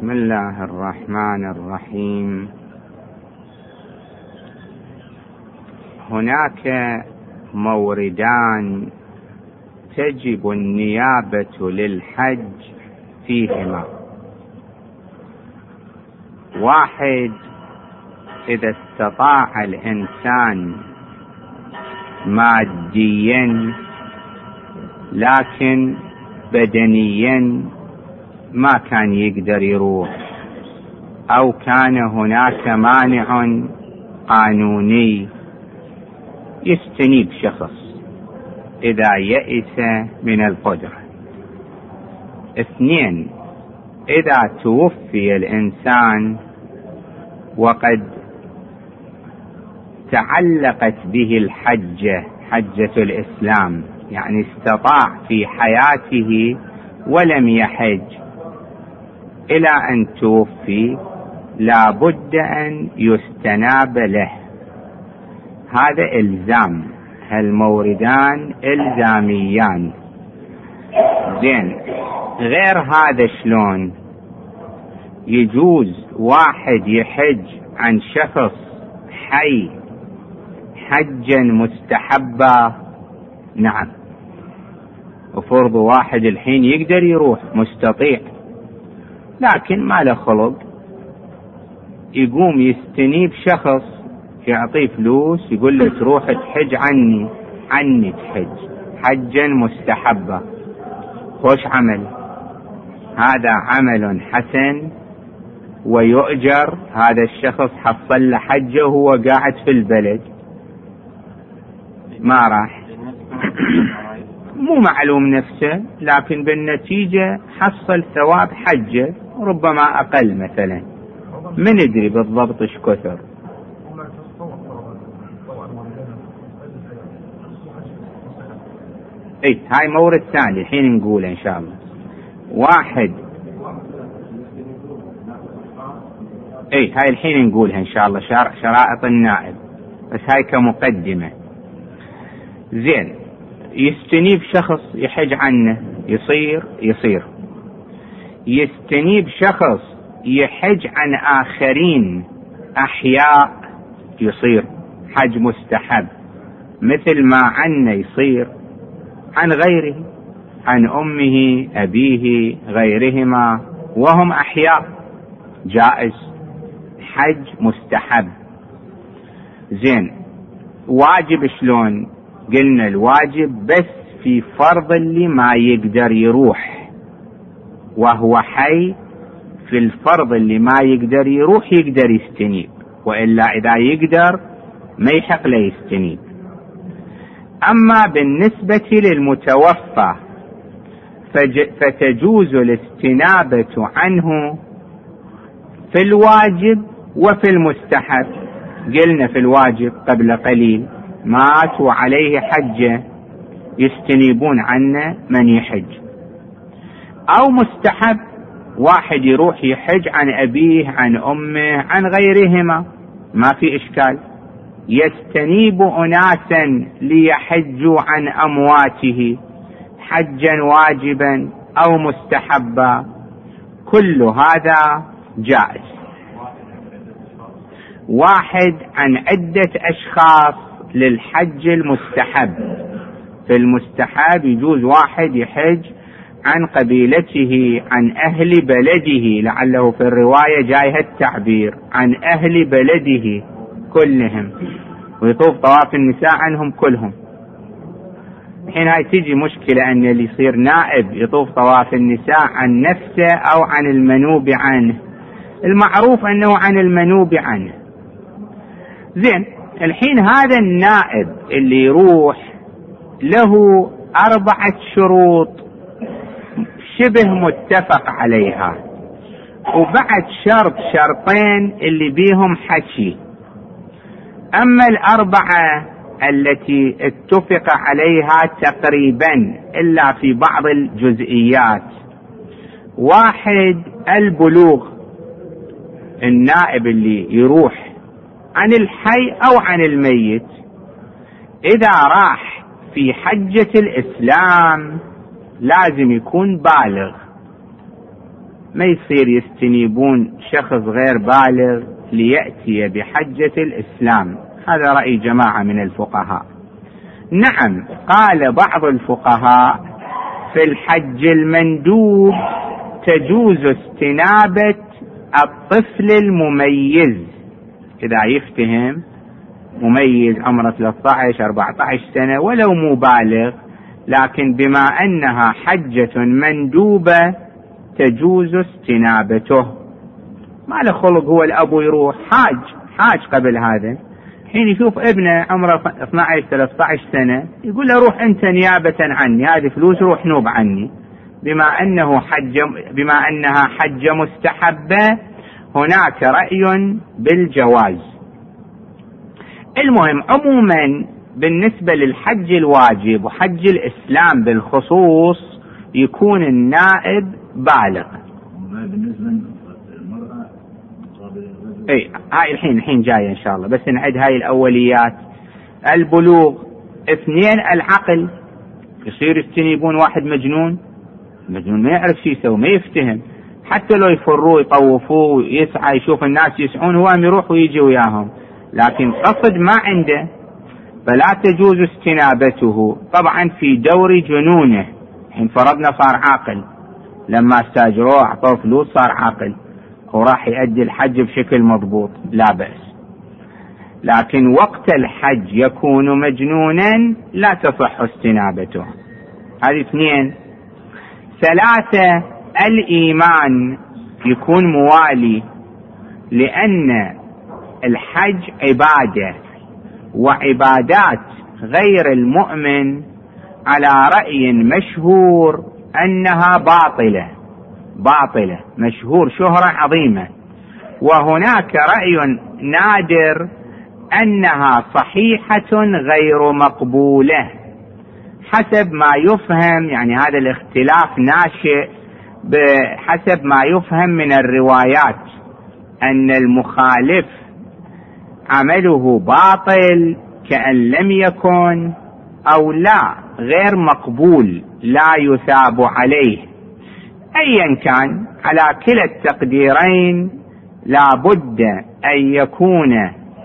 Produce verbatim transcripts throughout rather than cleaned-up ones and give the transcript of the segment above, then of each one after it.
بسم الله الرحمن الرحيم. هناك موردان تجب النيابة للحج فيهما: واحد، إذا استطاع الإنسان ماديا لكن بدنيا ما كان يقدر يروح، أو كان هناك مانع قانوني، يستنيب شخص إذا يئس من القدرة. اثنين، إذا توفي الإنسان وقد تعلقت به الحجة، حجة الإسلام، يعني استطاع في حياته ولم يحج إلى أن توفي، لا بد أن يستناب له. هذا إلزام، هالموردان إلزاميان. زين، غير هذا شلون يجوز واحد يحج عن شخص حي حجا مستحبا؟ نعم، وفرض واحد الحين يقدر يروح، مستطيع، لكن ما له خلق، يقوم يستنيب شخص يعطيه فلوس يقول له تروح تحج عني عني تحج حجا مستحبا. خوش عمل، هذا عمل حسن ويؤجر. هذا الشخص حصل له حجه وهو قاعد في البلد، ما راح مو معلوم نفسه، لكن بالنتيجة حصل ثواب حجه، ربما أقل مثلا، من ندري بالضبط ايش كثر. اي هاي مورد ثاني الحين نقوله ان شاء الله. واحد، اي هاي الحين نقولها ان شاء الله، شرائط النائب، بس هاي كمقدمة. زين، يستنيب شخص يحج عنه، يصير يصير يستنيب شخص يحج عن آخرين أحياء، يصير حج مستحب، مثل ما عنه يصير عن غيره، عن أمه أبيه غيرهما وهم أحياء، جائز، حج مستحب. زين، واجب شلون؟ قلنا الواجب بس في فرض اللي ما يقدر يروح وهو حي، في الفرض اللي ما يقدر يروح يقدر يستنيب، وإلا إذا يقدر ما يحق له يستنيب. أما بالنسبة للمتوفى فتجوز الاستنابة عنه في الواجب وفي المستحب. قلنا في الواجب قبل قليل مات وعليه حجة، يستنيبون عنه من يحج. أو مستحب، واحد يروح يحج عن أبيه عن أمه عن غيرهما، ما في إشكال، يستنيب أناسا ليحجوا عن أمواته حجا واجبا أو مستحبا، كل هذا جائز. واحد عن عدة أشخاص للحج المستحب. في المستحب يجوز واحد يحج عن قبيلته، عن أهل بلده، لعله في الرواية جاي التعبير عن أهل بلده كلهم، ويطوف طواف النساء عنهم كلهم. الحين هاي تيجي مشكلة أن اللي يصير نائب يطوف طواف النساء عن نفسه أو عن المنوب عنه، المعروف أنه عن المنوب عنه. زين، الحين هذا النائب اللي يروح له أربعة شروط شبه متفق عليها، وبعد شرط شرطين اللي بيهم حكي. أما الأربعة التي اتفق عليها تقريبا إلا في بعض الجزئيات: واحد، البلوغ، النائب اللي يروح عن الحي أو عن الميت إذا راح في حجة الإسلام لازم يكون بالغ، ما يصير يستنيبون شخص غير بالغ ليأتي بحجة الإسلام. هذا رأي جماعة من الفقهاء. نعم، قال بعض الفقهاء في الحج المندوب تجوز استنابة الطفل المميز إذا يفتهم، مميز عمره ثلاثة عشر أربعة عشر سنة ولو مو بالغ، لكن بما أنها حجة مندوبة تجوز استنابته. ما له خلق هو الأب يروح حاج حاج قبل هذا، حين يشوف ابنه عمره اثني عشر ثلاثة عشر سنة يقول له روح أنت نيابة عني، هذه فلوس روح نوب عني. بما أنه حج بما أنها حجة مستحبة هناك رأي بالجواز. المهم عموما بالنسبة للحج الواجب وحج الإسلام بالخصوص يكون النائب بالغ. اي هاي الحين الحين جاية ان شاء الله، بس نعد هاي الاوليات. البلوغ، اثنين العقل. يصير يستنيبون واحد مجنون، مجنون ما يعرف شي يسوي، ما يفتهم، حتى لو يفروه يطوفوه يسعى يشوف الناس يسعون هو يروح ويجي وياهم، لكن قصد ما عنده، فلا تجوز استنابته. طبعا في دور جنونه، حين فرضنا صار عاقل، لما استاجروه اعطوه فلوس صار عاقل وراح يؤدي الحج بشكل مضبوط لا بأس. لكن وقت الحج يكون مجنونا لا تصح استنابته. هذه اثنين. ثلاثة الإيمان يكون موالي، لأن الحج عبادة، وعبادات غير المؤمن على رأي مشهور أنها باطلة باطلة مشهور شهرة عظيمة، وهناك رأي نادر أنها صحيحة غير مقبولة حسب ما يفهم. يعني هذا الاختلاف ناشئ بحسب ما يفهم من الروايات، أن المخالف عمله باطل كأن لم يكن، أو لا غير مقبول لا يثاب عليه. أيا كان، على كلا التقديرين لا بد أن يكون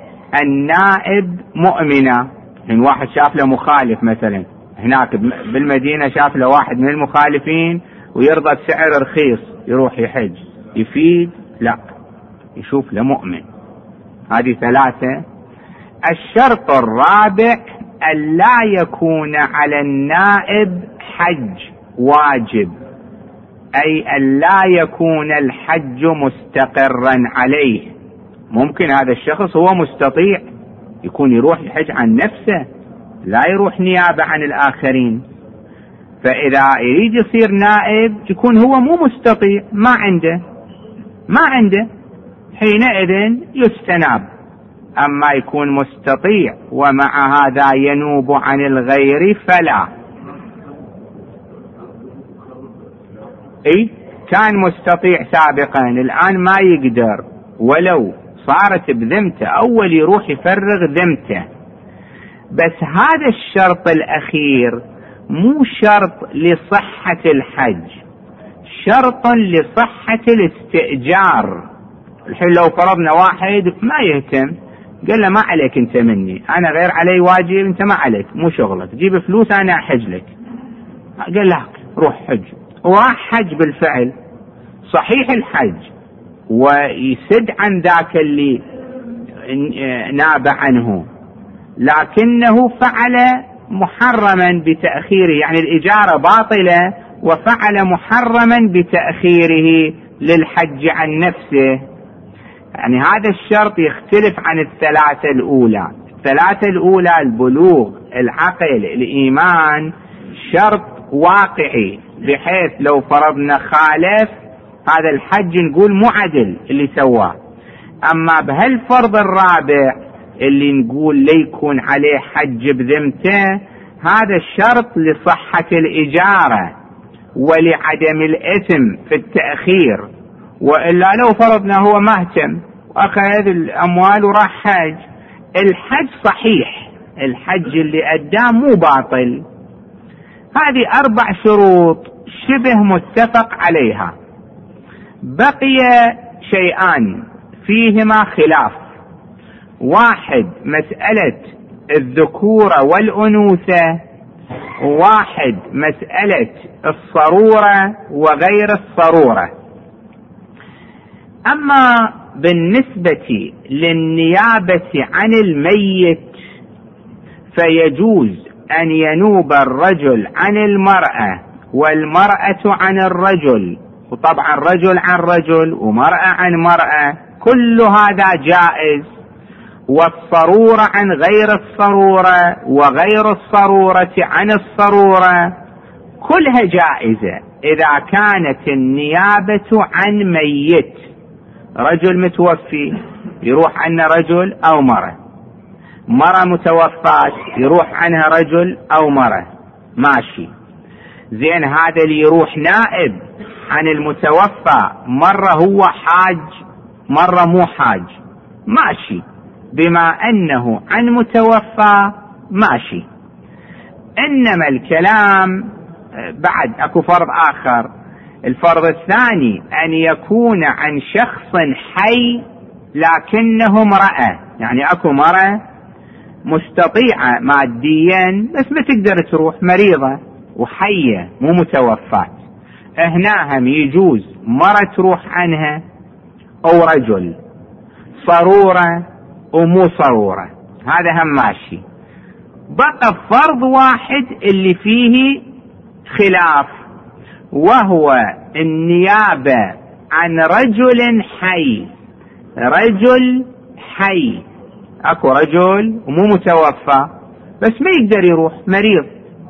النائب مؤمنا. إن واحد شاف له مخالف مثلا هناك بالمدينة، شاف له واحد من المخالفين ويرضى بسعر رخيص يروح يحج، يفيد؟ لا، يشوف له مؤمن. هذه ثلاثة. الشرط الرابع أن لا يكون على النائب حج واجب، أي أن لا يكون الحج مستقرا عليه. ممكن هذا الشخص هو مستطيع يكون يروح يحج عن نفسه، لا يروح نيابة عن الآخرين، فإذا يريد يصير نائب يكون هو مو مستطيع، ما عنده ما عنده حينئذ يستناب. أما يكون مستطيع ومع هذا ينوب عن الغير فلا. اي كان مستطيع سابقا الآن ما يقدر، ولو صارت بذمته أول يروح يفرغ ذمته. بس هذا الشرط الأخير مو شرط لصحة الحج، شرط لصحة الاستئجار. الحين لو فرضنا واحد ما يهتم، قال له ما عليك انت مني، انا غير علي واجب، انت ما عليك مو شغلك، جيب فلوس انا احج لك. قال له روح حج، وراح حج بالفعل صحيح الحج ويسد عن ذاك اللي ناب عنه، لكنه فعل محرما بتأخيره، يعني الإجارة باطلة وفعل محرما بتأخيره للحج عن نفسه. يعني هذا الشرط يختلف عن الثلاثة الأولى. الثلاثة الأولى البلوغ، العقل، الإيمان، شرط واقعي بحيث لو فرضنا خالف هذا الحج نقول مو عدل اللي سواه. أما بهالفرض الرابع اللي نقول ليكون عليه حج بذمته، هذا الشرط لصحة الإجارة ولعدم الإثم في التأخير، وإلا لو فرضنا هو مهتم وأخذ الأموال وراح حج، الحج صحيح، الحج اللي أداه مو باطل. هذه أربع شروط شبه متفق عليها. بقي شيئان فيهما خلاف. واحد مسألة الذكورة والأنوثة، وواحد مسألة الصرورة وغير الصرورة. أما بالنسبة للنيابة عن الميت فيجوز أن ينوب الرجل عن المرأة والمرأة عن الرجل، وطبعا رجل عن رجل ومرأة عن مرأة، كل هذا جائز. والصرورة عن غير الصرورة وغير الصرورة عن الصرورة كلها جائزة إذا كانت النيابة عن ميت. رجل متوفي يروح عنه رجل أو مرة، مرة متوفاة يروح عنها رجل أو مرة، ماشي. زين، هذا اللي يروح نائب عن المتوفى مرة هو حاج مرة مو حاج، ماشي، بما أنه عن متوفى ماشي. إنما الكلام بعد أكو فرض آخر. الفرض الثاني أن يكون عن شخص حي لكنه امرأة، يعني أكو مرأة مستطيعة ماديا بس ما تقدر تروح، مريضة وحية مو متوفاة، هنا هم يجوز مرة تروح عنها أو رجل، صرورة ومو صرورة، هذا هم ماشي. بقى فرض واحد اللي فيه خلاف، وهو النيابة عن رجل حي. رجل حي، اكو رجل ومو متوفى بس ما يقدر يروح، مريض،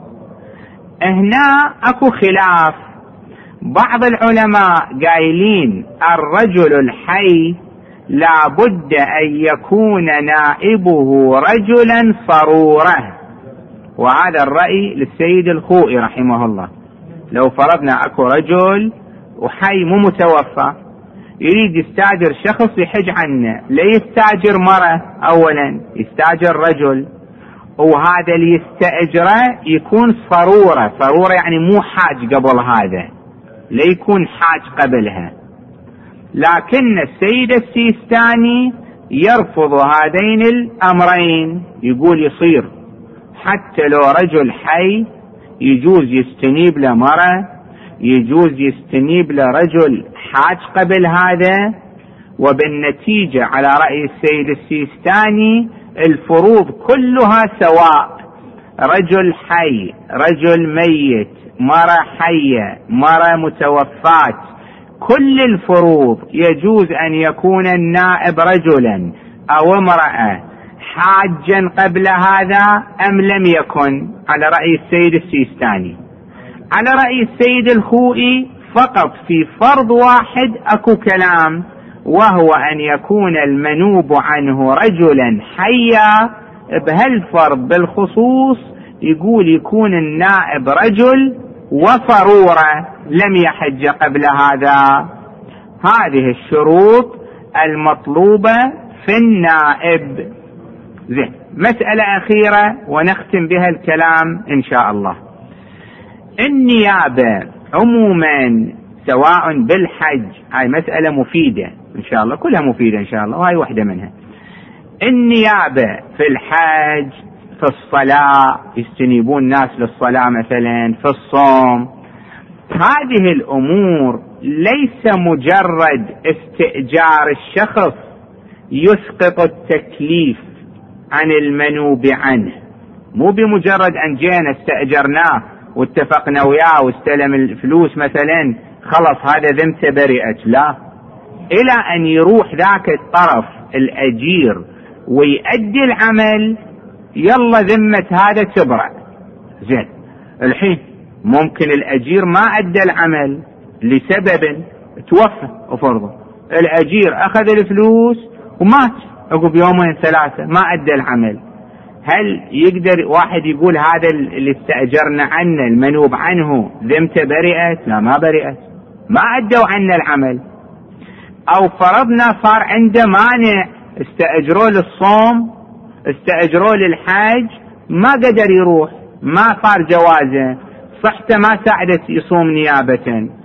هنا اكو خلاف. بعض العلماء قايلين الرجل الحي لابد ان يكون نائبه رجلا صرورة، وهذا الرأي للسيد الخوئي رحمه الله. لو فرضنا اكو رجل وحي مو متوفى يريد يستاجر شخص يحج عنه، لا يستاجر مرة، اولا يستاجر رجل، وهذا اللي يستأجره يكون صرورة. صرورة يعني مو حاج قبل هذا، لا يكون حاج قبلها. لكن السيد السيستاني يرفض هذين الأمرين، يقول يصير حتى لو رجل حي يجوز يستنيب لمرة، يجوز يستنيب لرجل حاج قبل هذا. وبالنتيجة على رأي السيد السيستاني الفروض كلها سواء، رجل حي، رجل ميت، مرة حية، مرة متوفاة، كل الفروض يجوز أن يكون النائب رجلا أو امرأة حاجا قبل هذا أم لم يكن، على رأي السيد السيستاني. على رأي السيد الخوئي فقط في فرض واحد أكو كلام، وهو أن يكون المنوب عنه رجلا حيا. بهالفرض بالخصوص يقول يكون النائب رجل وصرورة لم يحج قبل هذا. هذه الشروط المطلوبة في النائب. زين، مسألة أخيرة ونختم بها الكلام إن شاء الله. النيابة عموما سواء بالحج، هاي مسألة مفيدة إن شاء الله، كلها مفيدة إن شاء الله، وهي واحدة منها. النيابة في الحج، في الصلاة، يستنيبون الناس للصلاة مثلا، في الصوم، هذه الأمور ليس مجرد استئجار الشخص يسقط التكليف عن المنوب عنه، مو بمجرد أن جينا استأجرناه واتفقنا وياه واستلم الفلوس مثلا خلص هذا ذمته برئت، لا، إلى أن يروح ذاك الطرف الأجير ويؤدي العمل يلا ذمة هذا تبرأ. زين، الحين ممكن الأجير ما أدى العمل لسبب، توفى وفرضه الأجير أخذ الفلوس ومات عقب يومين ثلاثة ما أدى العمل، هل يقدر واحد يقول هذا اللي استأجرنا عنه المنوب عنه ذمته برئت؟ لا، ما برئت، ما أدوا عنا العمل. أو فرضنا صار عنده مانع، استأجروا للصوم، استأجروا للحج، ما قدر يروح، ما صار جوازه، صحته ما ساعدت يصوم نيابة،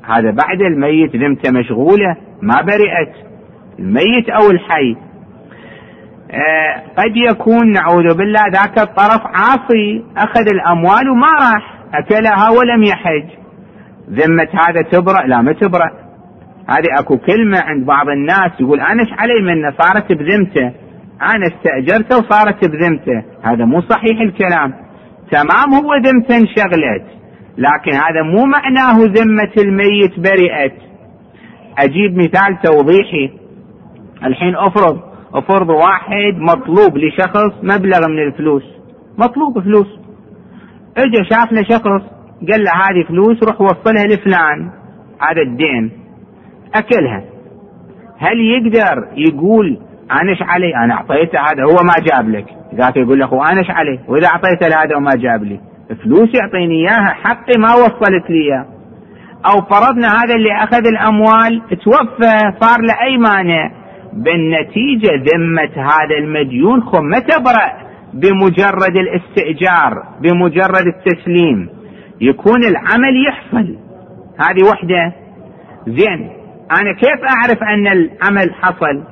هذا بعد الميت ذمته مشغولة ما برئت، الميت أو الحي. آه قد يكون نعوذ بالله ذاك الطرف عاصي، أخذ الأموال وما راح أكلها ولم يحج، ذمة هذا تبرأ؟ لا ما تبرأ. هذه أكو كلمة عند بعض الناس يقول أنا إيش علي منه، صارت بذمته، أنا استأجرته وصارت بذمته. هذا مو صحيح الكلام. تمام هو ذمته انشغلت، لكن هذا مو معناه ذمة الميت برئت. أجيب مثال توضيحي. الحين أفرض أفرض واحد مطلوب لشخص مبلغ من الفلوس، مطلوب فلوس، اجى شاف له شخص قال له هذه فلوس روح وصلها لفلان، هذا الدين أكلها. هل يقدر يقول أنا إيش علي، أنا أعطيته هذا هو ما جاب لك؟ ذاك يقول له أنا إيش علي، وإذا أعطيته لهذا وما جاب لي فلوس يعطيني إياها، حقي ما وصلت لي إياه. أو فرضنا هذا اللي أخذ الأموال توفى، صار له أي مانع، بالنتيجة ذمة هذا المديون خم ما تبرأ بمجرد الاستئجار، بمجرد التسليم، يكون العمل يحصل. هذه وحدة. زين، أنا كيف أعرف أن العمل حصل؟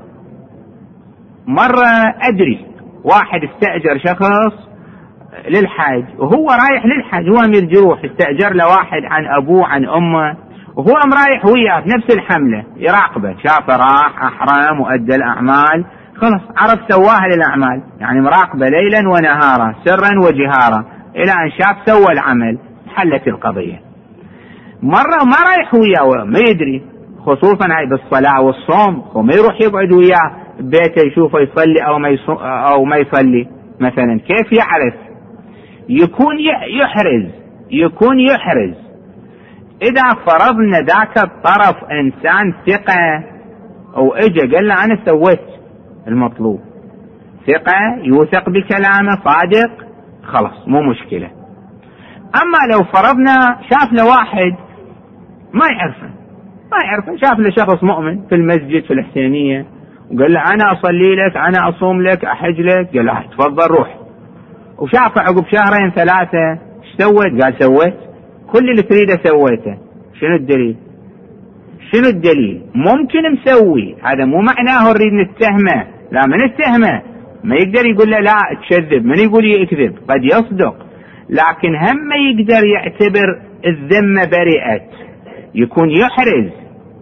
مرة أدري واحد استأجر شخص للحج، وهو رايح للحج، هو أمير جروح، استأجر له واحد عن أبوه عن أمه، وهو أم رايح وياه بنفس الحملة، يراقبه، شافه راح أحرم وأدى الأعمال، خلص عرف سواها للأعمال، يعني مراقبة ليلا ونهارا سرا وجهارا إلى أن شاف سوى العمل، حلت القضية. مرة ما رايح وياه ما يدري، خصوصا هاي بالصلاة والصوم، وما يروح يقعد وياه بيته يشوفه يصلي أو ما أو ما يصلي مثلا، كيف يعرف؟ يكون يحرز يكون يحرز إذا فرضنا ذاك الطرف إنسان ثقة أو إجا قال له أنا سويت المطلوب، ثقة يوثق بكلامه صادق، خلاص مو مشكلة. أما لو فرضنا شاف له واحد ما يعرفه ما يعرفه شاف له شخص مؤمن في المسجد في الحسينية وقال له أنا أصلي لك، أنا أصوم لك، أحج لك، قال له تفضل روح، وشافه عقب شهرين ثلاثة ايش سويت؟ قال سويت كل اللي تريده سويته. شنو الدليل؟ شنو الدليل؟ ممكن مسوي، هذا مو معناه نريد نتهمه، لا من نتهمه ما يقدر يقول له لا تكذب، من يقول يكذب، قد يصدق، لكن هم ما يقدر يعتبر الذمة برئت، يكون يحرز.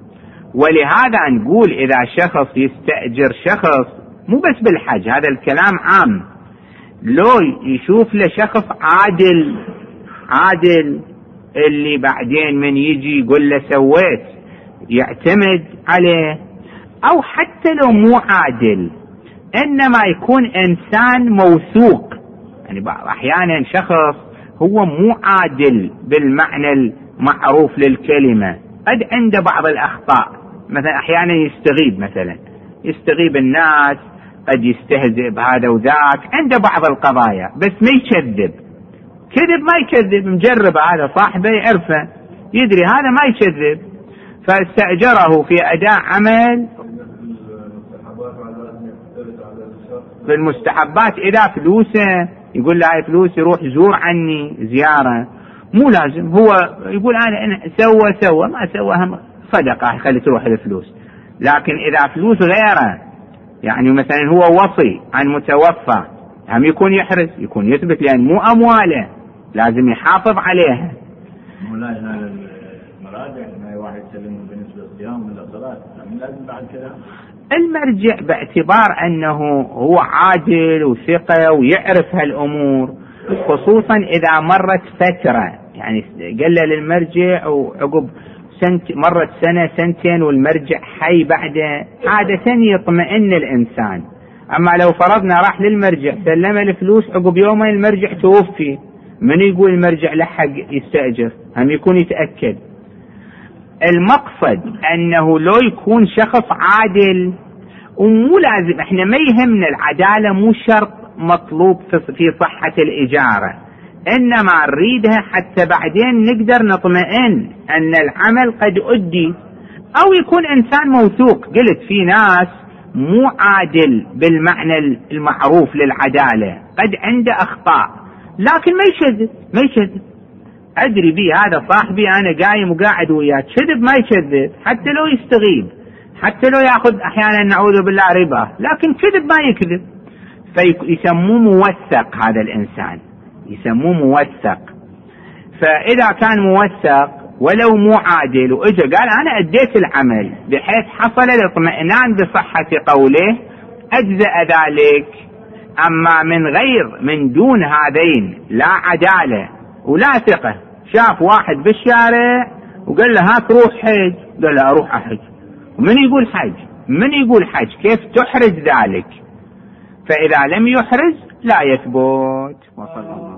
ولهذا نقول إذا شخص يستأجر شخص مو بس بالحج، هذا الكلام عام، لو يشوف له شخص عادل عادل اللي بعدين من يجي يقول له سويت يعتمد عليه، أو حتى لو مو عادل إنما يكون إنسان موثوق. يعني أحيانا شخص هو مو عادل بالمعنى المعروف للكلمة، قد عنده بعض الأخطاء، مثلا أحيانا يستغيب، مثلا يستغيب الناس، قد يستهزئ بهذا وذاك، عنده بعض القضايا، بس ما يكذب، كذب ما يكذب، مجرب هذا صاحبه يعرفه يدري هذا ما يكذب، فاستأجره في أداء عمل. في المستحبات إذا فلوسه يقول له هاي فلوس يروح زور عني زيارة، مو لازم هو يقول أنا سوى سوى ما سوى هم صدقة خلي تروح الفلوس. لكن إذا فلوس غيره، يعني مثلا هو وصي عن متوفى، هم يكون يحرص، يكون يثبت، لأن مو أمواله لازم يحافظ عليها. مولاي هذا المراجع ما واحد يسلم بالنسبة للصيام ولا الصلاة، لازم بعد كذا المرجع باعتبار أنه هو عادل وثقة ويعرف هالأمور، خصوصا إذا مرت فترة، يعني قال للمرجع وعقب سنة مرت سنة سنتين والمرجع حي بعده، عادة يطمئن الإنسان. أما لو فرضنا راح للمرجع سلم الفلوس عقب يومين المرجع توفي، من يقول المرجع لحق يستأجر؟ هم يكون يتأكد. المقصد أنه لو يكون شخص عادل، ومو لازم، احنا ما يهمنا العدالة، مو شرط مطلوب في صحة الإجارة، إنما نريدها حتى بعدين نقدر نطمئن أن العمل قد أدي. أو يكون إنسان موثوق، قلت في ناس مو عادل بالمعنى المعروف للعدالة، قد عنده أخطاء، لكن ما يشذب ما يشذب أدري بيه هذا صاحبي أنا قايم وقاعد وياه، كذب ما يكذب، حتى لو يستغيب، حتى لو يأخذ أحيانا نعوذ بالله ربا، لكن كذب ما يكذب. فيسموه موثق، هذا الإنسان يسموه موثق. فإذا كان موثق ولو مو عادل وإجا قال أنا أديت العمل بحيث حصل الاطمئنان بصحة قوله، أجزأ ذلك. أما من غير من دون هذين، لا عدالة ولا ثقة، شاف واحد بالشارع وقال له هاك روح حج، قال له أروح أحج، ومن يقول حج من يقول حج، كيف تحرز ذلك؟ فإذا لم يحرز لا يثبت. وصلى الله